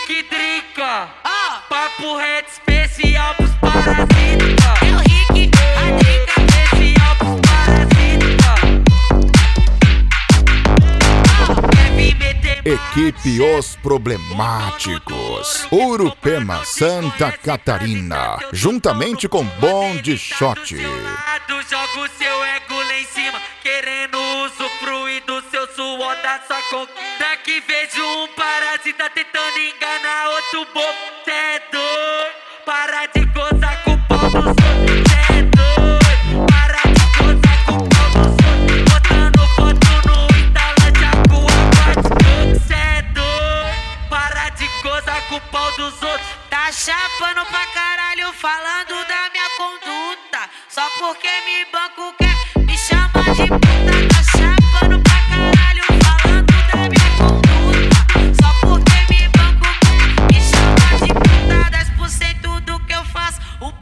que trinca. Papo reto especial pros parasitas. É o Rick, a trinca Especial pros parasitas. Quer vir meter Equipe Os Problemáticos, Urupema, Santa Catarina, juntamente com Bonde Shot. Joga o seu ego lá em cima, querendo usufruir do seu suor, da sua conquista. Que vejo um parasita tentando enganar outro bobo. Cê é doido, para de gozar com o pau dos outros. Cê é doido, para de gozar com o pau dos outros. Botando foto no Instagram já com a parte. Cê é doido, para de gozar com o pau dos outros. tá chapando pra caralho, falando da minha conduta. Só porque me banco quer me chamar de puta. Tá chapando pra caralho, falando da minha conduta. Só porque me banco quer me chamar de puta. 10% do que eu faço,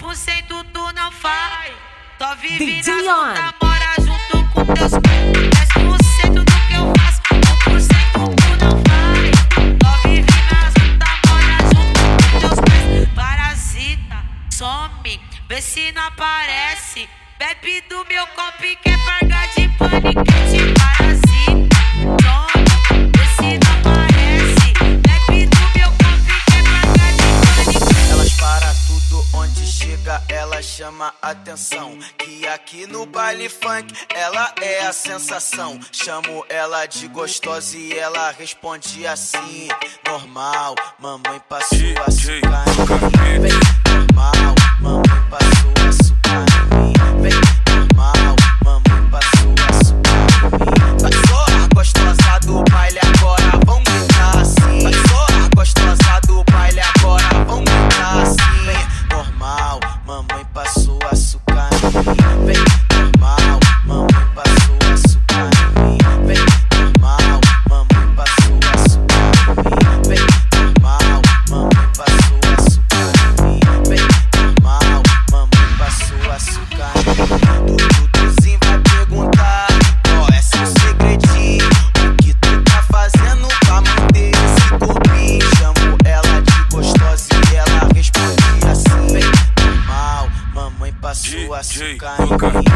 1% tu não faz. Só vive na luta, mora junto com teus pais. 10% do que eu faço, 1% tu não faz. Só vive na luta, mora junto com teus pais. Parasita, some, vê se não aparece. Bebe do meu copo e quer pagar de paniquete. Parasita, some, vê se não aparece. Bebe do meu copo e quer pagar de paniquete. Elas param tudo onde chega, ela chama atenção. Que aqui no baile funk ela é a sensação. Chamo ela de gostosa e ela responde assim: normal, mamãe passou açúcar em mim. Vem, normal, mamãe passou açúcar em mim. Vem, normal, mamãe passou açúcar em mim. Passou a gostosa do baile, agora vão gritar assim. Passou a gostosa do baile, agora vão gritar assim. Vem, normal, mamãe passou açúcar em mim. Vem, normal, mamãe passou açúcar em mim. Vem, normal, mamãe passou açúcar em mim. Vem, normal, mamãe passou açúcar em mim. Vem, normal, mamãe passou açúcar em mim. Duduzinho vai perguntar qual é seu segredinho, o que tu tá fazendo pra manter esse corpinho. Chamo ela de gostosa e ela responde assim: vem, normal, mamãe passou açúcar em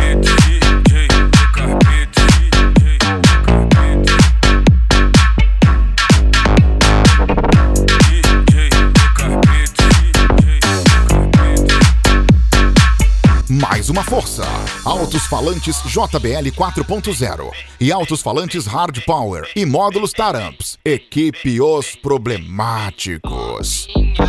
mim. Mais uma força, Altos Falantes JBL 4.0 e Altos Falantes Hard Power e módulos Taramps. Equipe Os Problemáticos.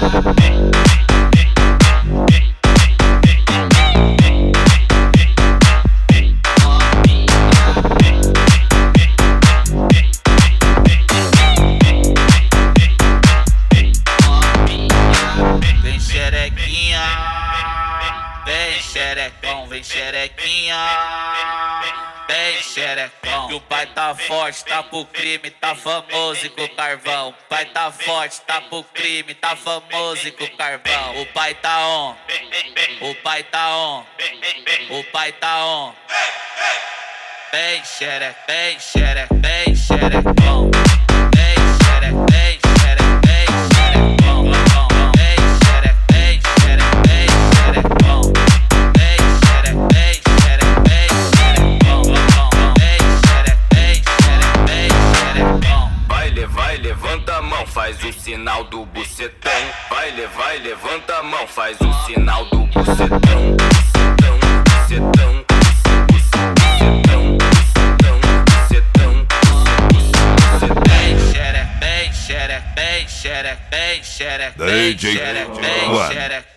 Vem xerequinha, vem xerecão, vem xerequinha, vem xerecão. Que o pai tá forte, tá pro crime, tá famoso e com carvão. O pai tá forte, tá pro crime, tá famoso e com carvão. O pai tá on, o pai tá on, o pai tá on. Vem xere, vem xere, vem xerecão. Vem xere, vem xere, vem xerecão. Vem xere, vem xere, vem xerecão. Vem xere, vem xere, vem xerecão. Vem xere, vem xere, vem xerecão. Vai, levanta a mão, faz o sinal do bucetão. Vai, levanta a mão, faz o sinal do bucetão. Bucetão, bucetão. Vem xere, vem xere, vem xere, vem xere, vem xere.